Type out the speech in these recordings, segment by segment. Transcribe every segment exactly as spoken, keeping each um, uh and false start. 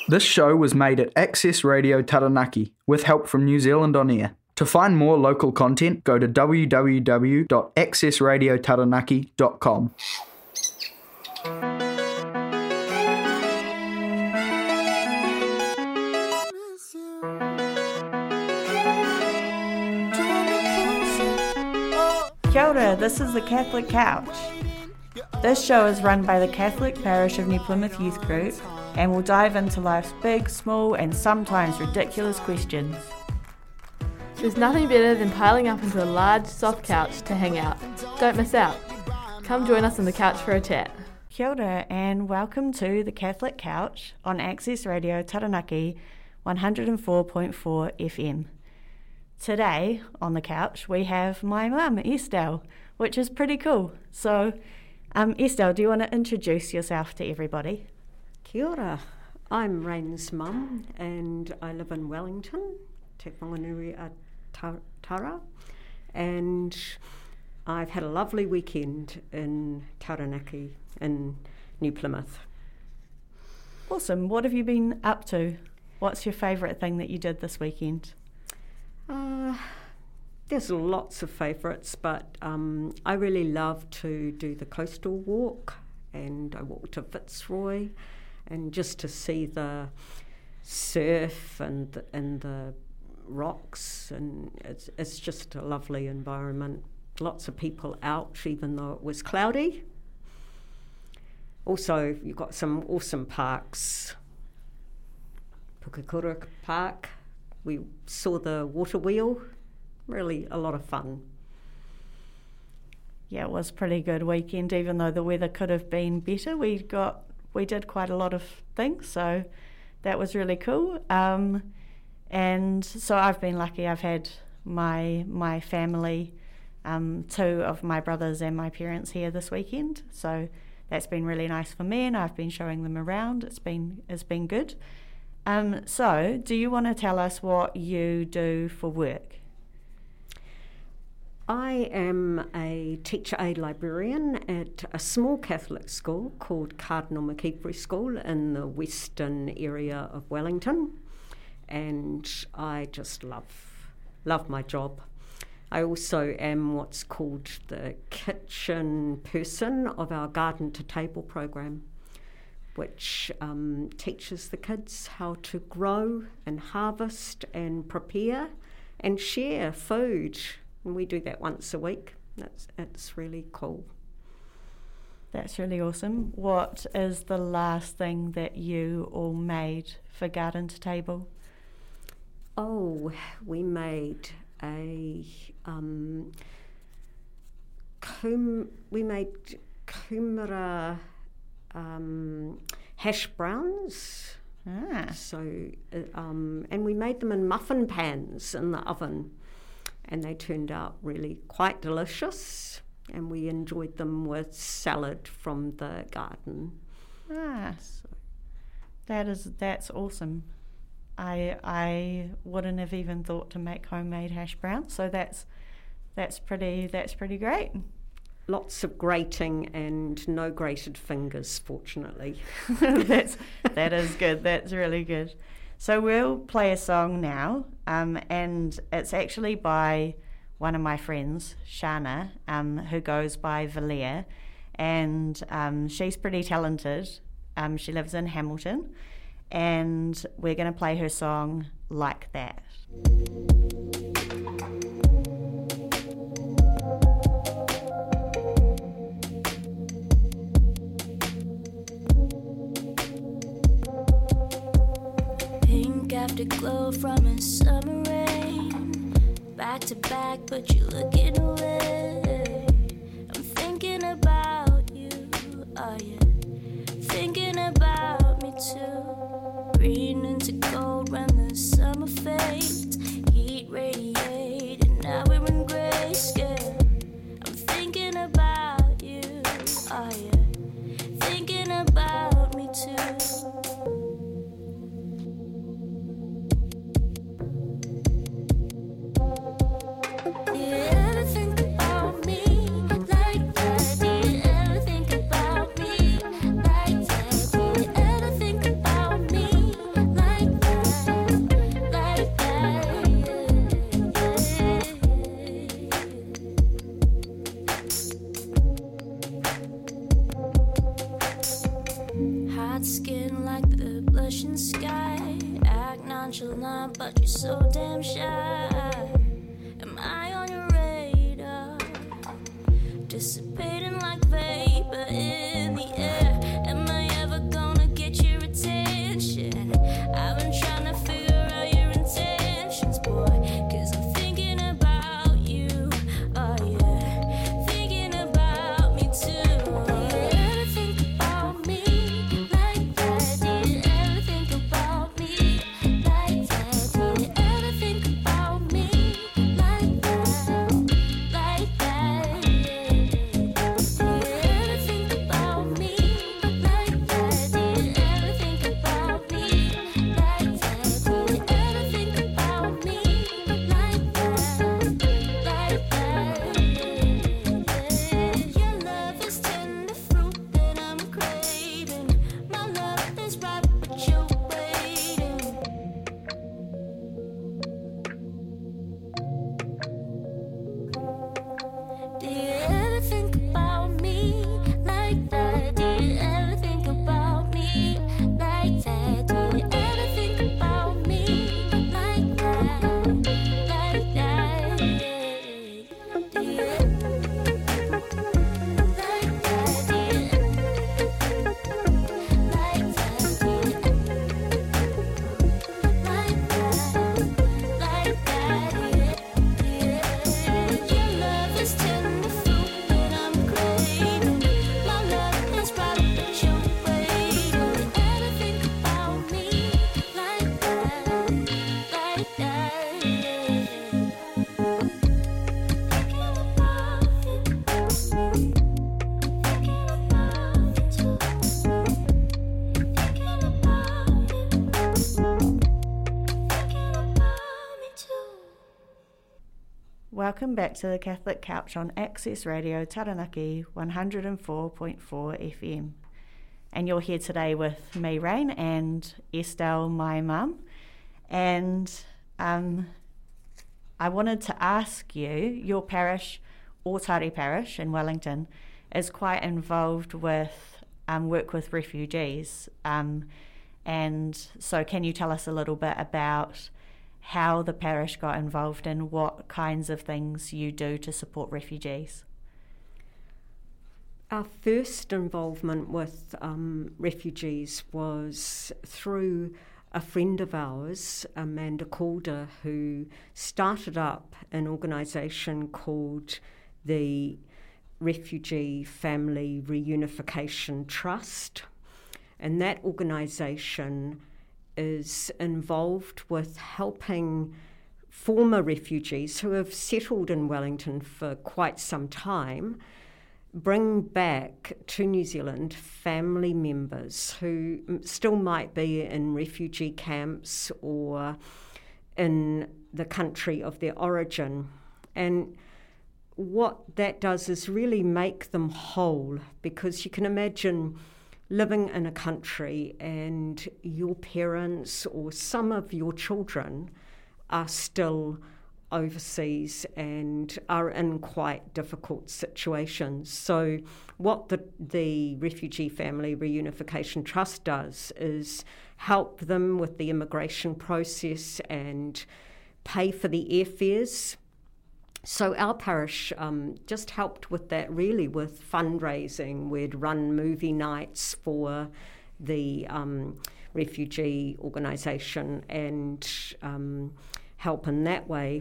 This show was made at Access Radio Taranaki with help from New Zealand On Air. To find more local content, go to w w w dot access radio taranaki dot com. Kia ora, this is the Catholic Couch. This show is run by the Catholic Parish of New Plymouth Youth Group and will dive into life's big, small and sometimes ridiculous questions. There's nothing better than piling up into a large, soft couch to hang out. Don't miss out. Come join us on the couch for a chat. Kia ora and welcome to the Catholic Couch on Access Radio Taranaki one oh four point four F M. Today on the couch we have my mum, Estelle, which is pretty cool. So, um, Estelle, do you want to introduce yourself to everybody? Kia ora. I'm Rain's mum and I live in Wellington, Te Whanganui a Tara, and I've had a lovely weekend in Taranaki in New Plymouth. Awesome. What have you been up to? What's your favourite thing that you did this weekend? Uh, there's lots of favourites, but um, I really love to do the coastal walk, and I walked to Fitzroy, and just to see the surf and the, and the rocks, and it's it's just a lovely environment. Lots of people out, even though it was cloudy. Also, you've got some awesome parks. Pukekura Park. We saw the water wheel, really a lot of fun. Yeah, it was a pretty good weekend, even though the weather could have been better. We got we did quite a lot of things, so that was really cool. Um, and so I've been lucky. I've had my my family, um, two of my brothers and my parents here this weekend, so that's been really nice for me, and I've been showing them around. It's been it's been good. Um, so, do you want to tell us what you do for work? I am a teacher aide librarian at a small Catholic school called Cardinal McKeefery School in the western area of Wellington, and I just love love my job. I also am what's called the kitchen person of our Garden to Table program, which um, teaches the kids how to grow and harvest and prepare and share food. And we do that once a week. That's it's really cool. That's really awesome. What is the last thing that you all made for Garden to Table? Oh, we made a um, kum, we made kumara Um, hash browns. Ah. So, uh, um, and we made them in muffin pans in the oven, and they turned out really quite delicious. And we enjoyed them with salad from the garden. Ah, so that is that's awesome. I I wouldn't have even thought to make homemade hash browns. So that's that's pretty that's pretty great. Lots of grating and no grated fingers, fortunately. That's that is good. That's really good. So we'll play a song now, um, and it's actually by one of my friends, Shana, um, who goes by Valia, and um, she's pretty talented. Um, she lives in Hamilton, and we're going to play her song Like That. Afterglow from a summer rain, back to back, but you're looking away. I'm thinking about you, are you thinking about me too? Green into gold when the summer fades, heat radiating, now we're in grayscale. I'm thinking about you, are you thinking about me too? got skin like the blushing sky. Act nonchalant, but you're so damn shy. Am I on your radar? Dissipating like vapor in the air. Am I ever gonna get your attention? I've been trying to figure out your intentions, boy, 'cause I'm thinking about you, oh yeah, thinking about me too. Do you ever think about me like that? Do you ever think about me like that? Do you ever think about me like that? Like that, yeah. Do you ever think about me like that? Do you ever think about me like that? Do you ever think about me like that? Like that, yeah. Your love is tender fruit that I'm craving. My love is ripe, but you're waiting. Do you ever think about me like that? Do you ever think about me like that? Do you ever think about me like that? Like that, yeah. Do you like that? Do you like that? Do you like that? Like that, yeah. Your love is tender fruit that I'm craving. My love is ripe, but you're waiting. Do you ever think about me like that? Like that, yeah. Thinking about you. Thinking about you too. Thinking about you. Thinking about me too. Welcome back to the Catholic Couch on Access Radio Taranaki one oh four point four F M. And you're here today with me, Rain, and Estelle, my mum. And um, I wanted to ask you, your parish, Ōtare Parish in Wellington, is quite involved with um, work with refugees. Um, and so can you tell us a little bit about how the parish got involved and what kinds of things you do to support refugees? Our first involvement with um, refugees was through a friend of ours, Amanda Calder, who started up an organisation called the Refugee Family Reunification Trust. And that organisation is involved with helping former refugees who have settled in Wellington for quite some time bring back to New Zealand family members who still might be in refugee camps or in the country of their origin. And what that does is really make them whole, because you can imagine living in a country and your parents or some of your children are still overseas and are in quite difficult situations. So what the, the Refugee Family Reunification Trust does is help them with the immigration process and pay for the airfares. So our parish um, just helped with that, really, with fundraising. We'd run movie nights for the um, refugee organisation and um, help in that way.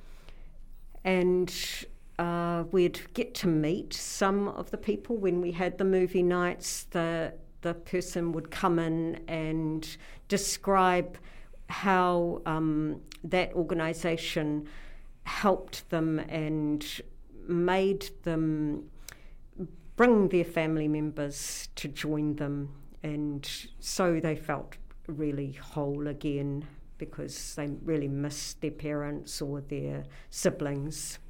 And uh, we'd get to meet some of the people when we had the movie nights. The, the person would come in and describe how um, that organisation helped them and made them bring their family members to join them, and so they felt really whole again because they really missed their parents or their siblings.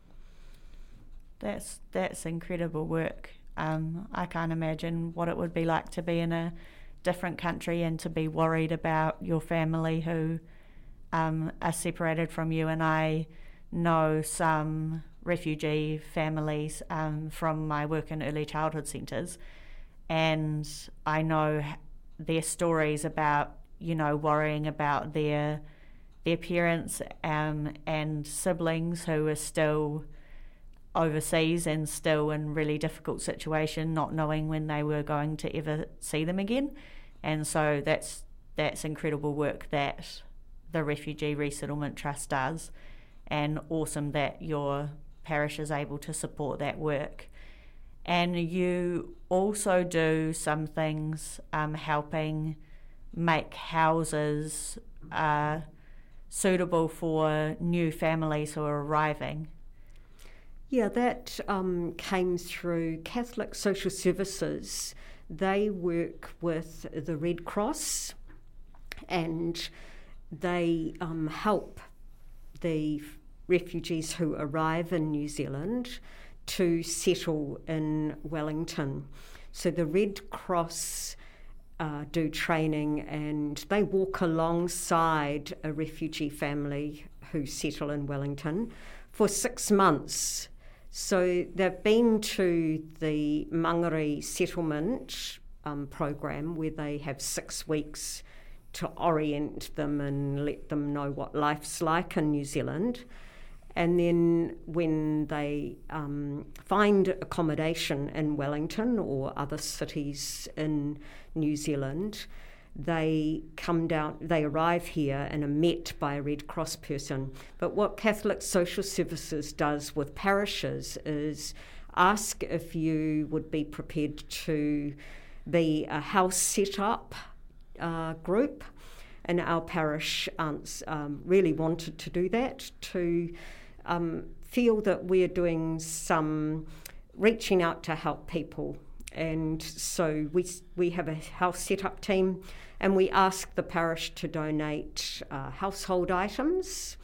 That's that's incredible work. Um, I can't imagine what it would be like to be in a different country and to be worried about your family who um, are separated from you. And I know some refugee families um, from my work in early childhood centres, and I know their stories about, you know, worrying about their their parents um, and siblings who are still overseas and still in really difficult situation, not knowing when they were going to ever see them again. And so that's that's incredible work that the Refugee Resettlement Trust does, and awesome that your parish is able to support that work. And you also do some things um, helping make houses uh, suitable for new families who are arriving. Yeah, that um, came through Catholic Social Services. They work with the Red Cross, and they um, help the refugees who arrive in New Zealand to settle in Wellington. So the Red Cross uh, do training, and they walk alongside a refugee family who settle in Wellington for six months. So they've been to the Mangere settlement um, program, where they have six weeks to orient them and let them know what life's like in New Zealand. And then when they um, find accommodation in Wellington or other cities in New Zealand, they come down, they arrive here and are met by a Red Cross person. But what Catholic Social Services does with parishes is ask if you would be prepared to be a house set-up uh, group. And our parish aunts um, really wanted to do that, to um, feel that we're doing some reaching out to help people. And so we we have a house set-up team, and we ask the parish to donate uh, household items,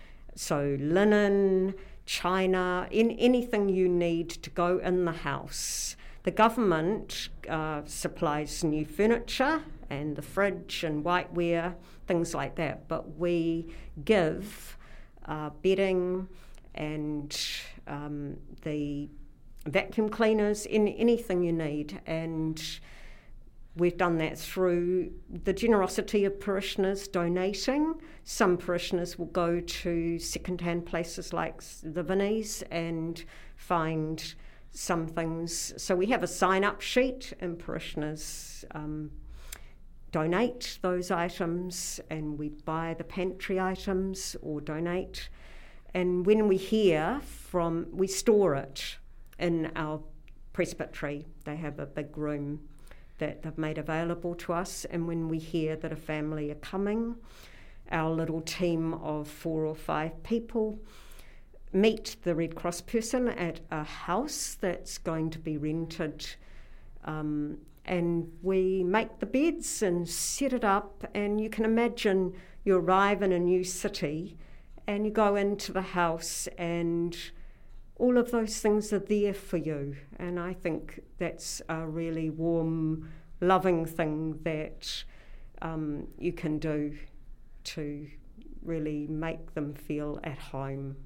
so linen, china, in, anything you need to go in the house. The government uh, supplies new furniture and the fridge and whiteware, things like that, but we give uh, bedding and um, the vacuum cleaners, in anything you need. And we've done that through the generosity of parishioners donating. Some parishioners will go to second-hand places like the Vinnies and find some things. So we have a sign-up sheet, and parishioners um, donate those items, and we buy the pantry items or donate. And when we hear from, we store it in our presbytery. They have a big room that they've made available to us, and when we hear that a family are coming, our little team of four or five people meet the Red Cross person at a house that's going to be rented, um, and we make the beds and set it up. And you can imagine you arrive in a new city and you go into the house and all of those things are there for you. And I think that's a really warm, loving thing that um, you can do to really make them feel at home.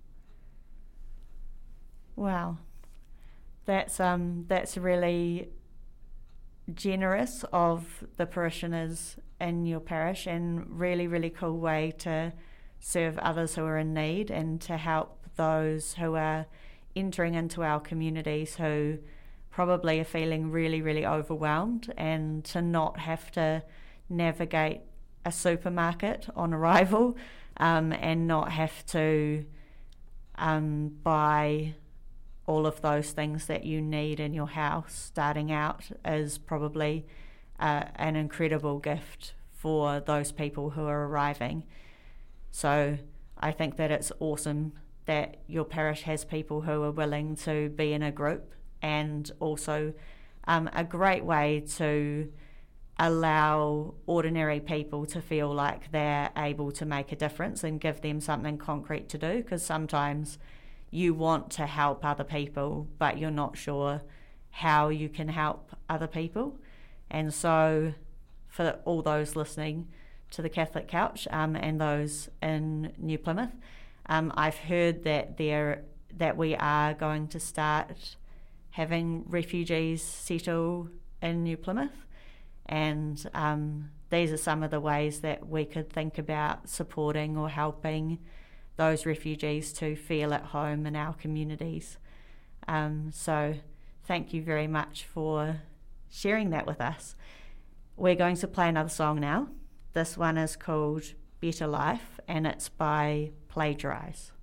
Wow, that's um that's really generous of the parishioners in your parish, and really really cool way to serve others who are in need and to help those who are entering into our communities who probably are feeling really really overwhelmed, and to not have to navigate a supermarket on arrival um, and not have to um, buy all of those things that you need in your house starting out is probably uh, an incredible gift for those people who are arriving. So I think that it's awesome that your parish has people who are willing to be in a group, and also um, a great way to allow ordinary people to feel like they're able to make a difference and give them something concrete to do, because sometimes you want to help other people, but you're not sure how you can help other people. And so for all those listening to the Catholic Couch um, and those in New Plymouth, um, I've heard that there that we are going to start having refugees settle in New Plymouth. And um, these are some of the ways that we could think about supporting or helping those refugees to feel at home in our communities. Um, so thank you very much for sharing that with us. We're going to play another song now. This one is called Better Life, and it's by Plagiarize.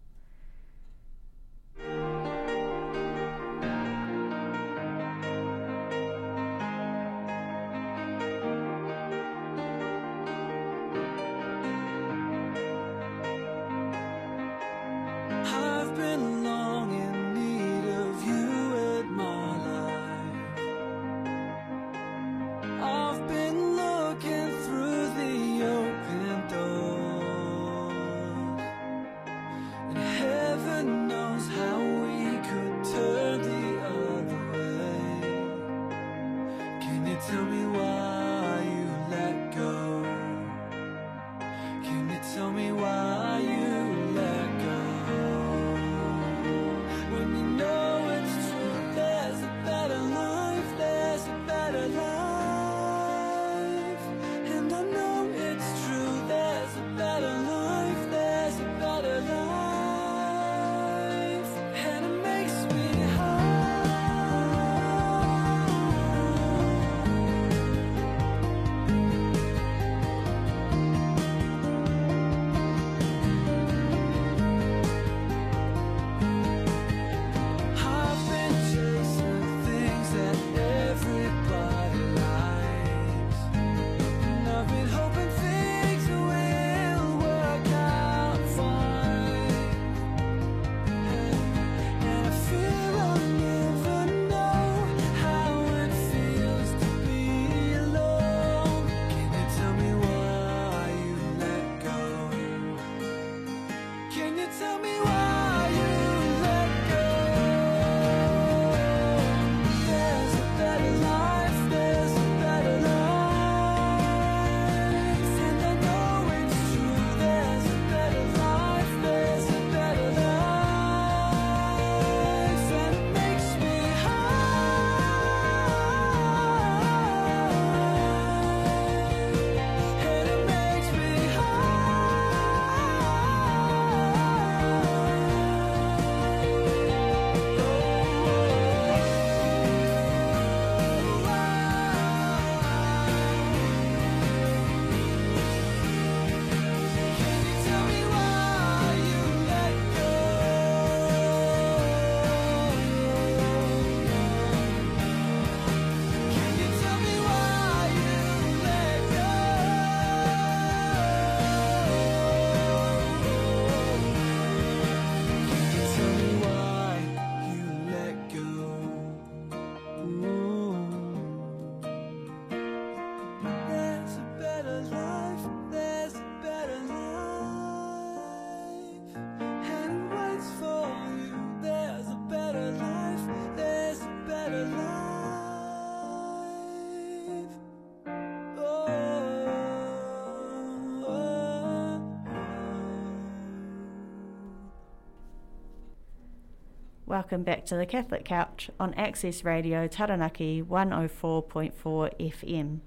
Welcome back to the Catholic Couch on Access Radio Taranaki one oh four point four F M.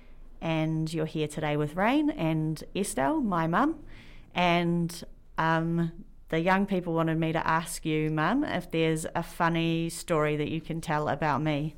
And you're here today with Rain and Estelle, my mum. And um, the young people wanted me to ask you, Mum, if there's a funny story that you can tell about me.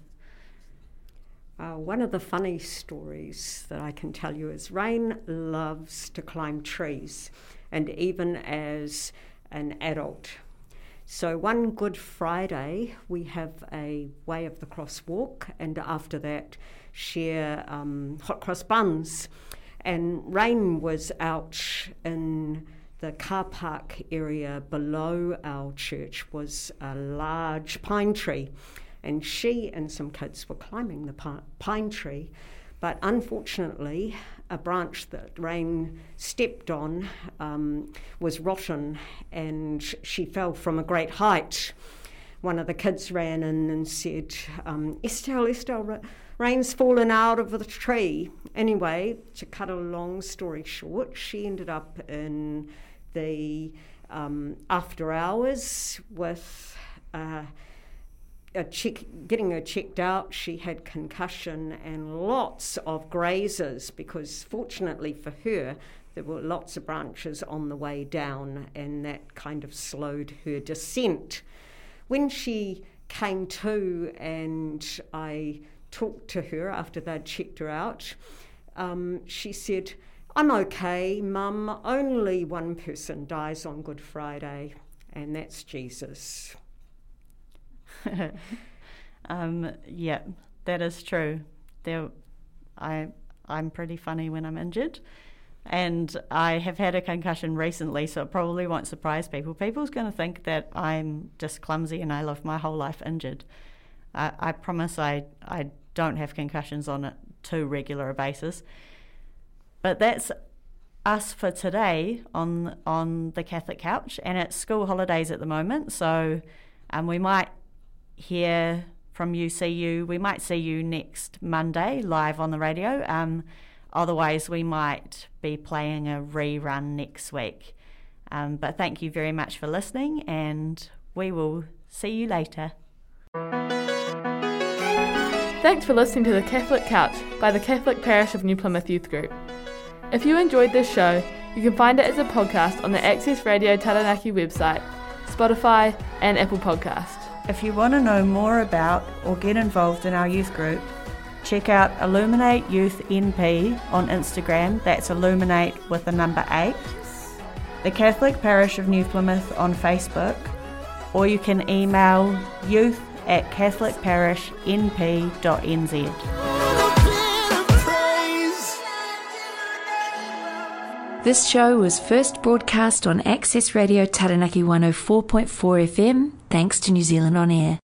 Uh, one of the funny stories that I can tell you is Rain loves to climb trees, and even as an adult. So one Good Friday, we have a Way of the Cross walk, and after that share um, hot cross buns. And Rain was out in the car park area below our church was a large pine tree, and she and some kids were climbing the pi- pine tree, but unfortunately a branch that Rain stepped on um, was rotten, and she fell from a great height. One of the kids ran in and said, um, Estelle, Estelle, Rain's fallen out of the tree. Anyway, to cut a long story short, she ended up in the um, after hours with uh, a check, getting her checked out, she had concussion and lots of grazes because fortunately for her, there were lots of branches on the way down and that kind of slowed her descent. When she came to and I talked to her after they'd checked her out, um, she said, "I'm okay, Mum, only one person dies on Good Friday, and that's Jesus." um, yeah, that is true. There, I, I'm pretty funny when I'm injured. And I have had a concussion recently, so it probably won't surprise people. People's going to think that I'm just clumsy and I live my whole life injured. I, I promise I, I don't have concussions on a too regular a basis. But that's us for today on on the Catholic Couch, and it's school holidays at the moment, so um, we might hear from you, see you. We might see you next Monday live on the radio. Um, Otherwise, we might be playing a rerun next week. Um, but thank you very much for listening, and we will see you later. Thanks for listening to The Catholic Couch by the Catholic Parish of New Plymouth Youth Group. If you enjoyed this show, you can find it as a podcast on the Access Radio Taranaki website, Spotify and Apple Podcast. If you want to know more about or get involved in our youth group, check out Illuminate Youth N P on Instagram, that's Illuminate with the number eight, the Catholic Parish of New Plymouth on Facebook, or you can email youth at catholic parish n p dot n z. This show was first broadcast on Access Radio Taranaki one oh four point four F M, thanks to New Zealand On Air.